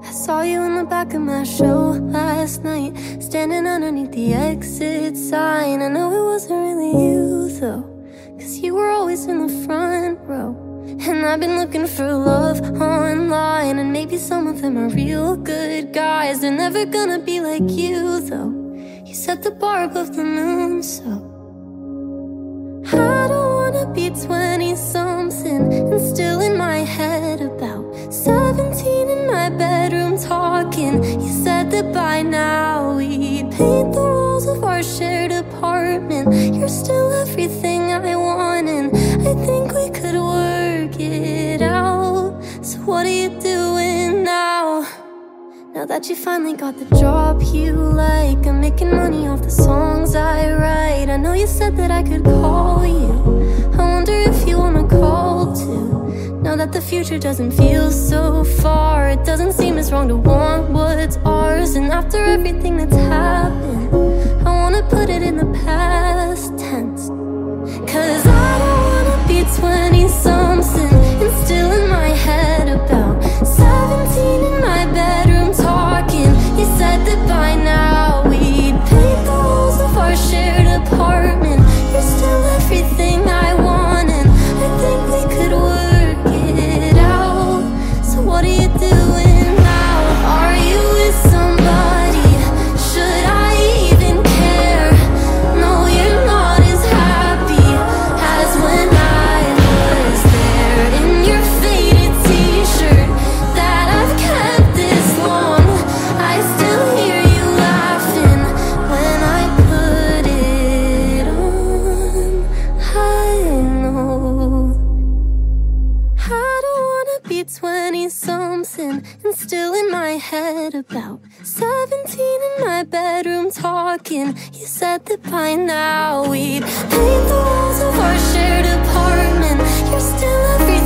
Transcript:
I saw you in the back of my show last night, standing underneath the exit sign. I know it wasn't really you though, 'cause you were always in the front row. And I've been looking for love online, and maybe some of them are real good guys. They're never gonna be like you though. You set the bar above the moon, so I don't wanna be 20-something and still in my head about 17 in my bedroom talking. You said that by now we'd paint the walls of our shared apartment. You're still everything I want, and I think we could work it out. So what are you doing now? Now that you finally got the job you like, I'm making money off the songs I write. I know you said that I could call you. I wonder if you wanna call too. Now that the future doesn't feel so far, it doesn't seem as wrong to want what's ours. And after everything that's happened, I wanna put it in the past tense. 'Cause I don't wanna be 20-something and still in my head about 17 in my bedroom talking. You said that by now we'd paint the walls of our shared apartment. You're still everything I want, and I think we could work it out. So what are you doing now? Are you with somebody? Should I even care? No, you're not as happy as when I was there. In your faded t-shirt that I've kept this long, I still hear you laughing when I put it on. I know I don't wanna be 20-something and still in my head about 17 in my bedroom talking. You said that by now we'd paint the walls of our shared apartment. You're still every